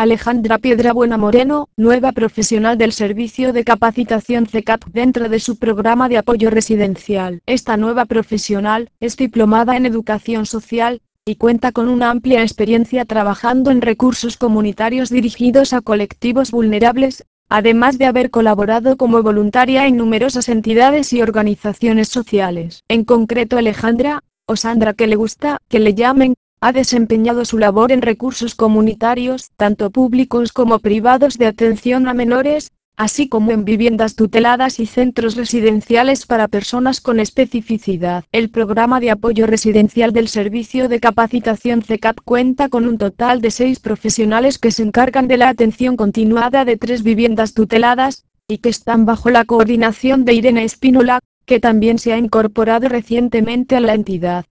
Alejandra Piedrabuena Moreno, nueva profesional del Servicio de Capacitación CECAP dentro de su programa de apoyo residencial. Esta nueva profesional es diplomada en Educación Social y cuenta con una amplia experiencia trabajando en recursos comunitarios dirigidos a colectivos vulnerables, además de haber colaborado como voluntaria en numerosas entidades y organizaciones sociales. En concreto, Alejandra, o Sandra, que le gusta que le llamen, ha desempeñado su labor en recursos comunitarios, tanto públicos como privados de atención a menores, así como en viviendas tuteladas y centros residenciales para personas con especificidad. El programa de apoyo residencial del Servicio de Capacitación CECAP cuenta con un total de 6 profesionales que se encargan de la atención continuada de 3 viviendas tuteladas, y que están bajo la coordinación de Irene Espínola, que también se ha incorporado recientemente a la entidad.